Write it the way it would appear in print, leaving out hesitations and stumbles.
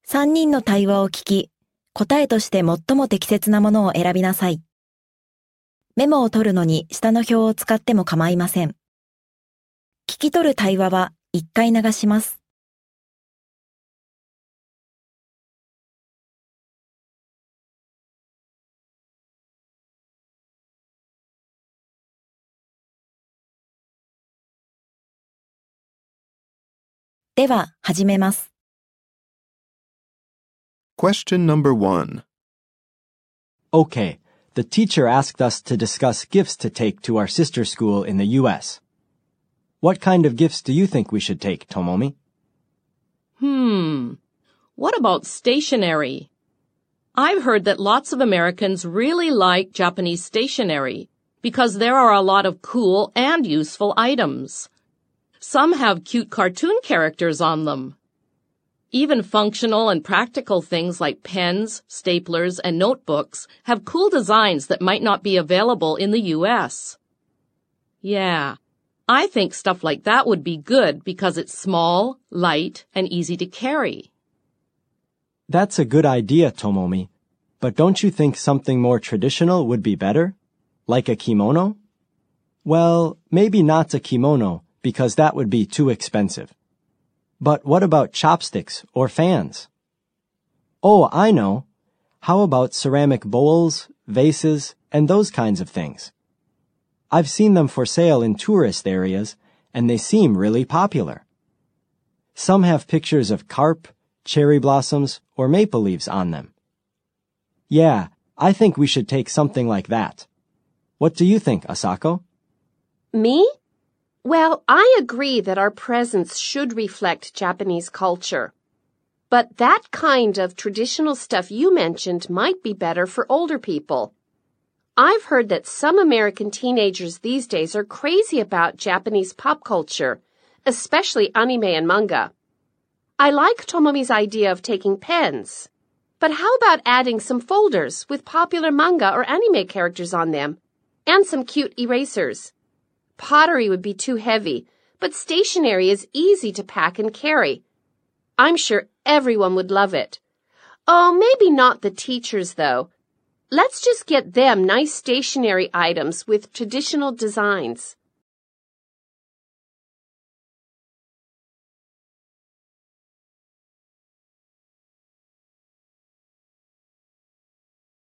3人の対話を聞き、答えとして最も適切なものを選びなさい。メモを取るのに下の表を使っても構いません。聞き取る対話は1回流します。では、始めます。 Question number 1. Okay, the teacher asked us to discuss gifts to take to our sister school in the U.S. What kind of gifts do you think we should take, Tomomi? What about stationery? I've heard that lots of Americans really like Japanese stationery because there are a lot of cool and useful items. Some have cute cartoon characters on them. Even functional and practical things like pens, staplers, and notebooks have cool designs that might not be available in the U.S. Yeah, I think stuff like that would be good because it's small, light, and easy to carry. That's a good idea, Tomomi. But don't you think something more traditional would be better? Like a kimono? Well, maybe not a kimono because that would be too expensive. But what about chopsticks or fans? Oh, I know. How about ceramic bowls, vases, and those kinds of things? I've seen them for sale in tourist areas, and they seem really popular. Some have pictures of carp, cherry blossoms, or maple leaves on them. Yeah, I think we should take something like that. What do you think, Asako? Me? Well, I agree that our presents should reflect Japanese culture. But that kind of traditional stuff you mentioned might be better for older people. I've heard that some American teenagers these days are crazy about Japanese pop culture, especially anime and manga. I like Tomomi's idea of taking pens. But how about adding some folders with popular manga or anime characters on them, and some cute erasers? Pottery would be too heavy, but stationery is easy to pack and carry. I'm sure everyone would love it. Oh, maybe not the teachers, though. Let's just get them nice stationery items with traditional designs.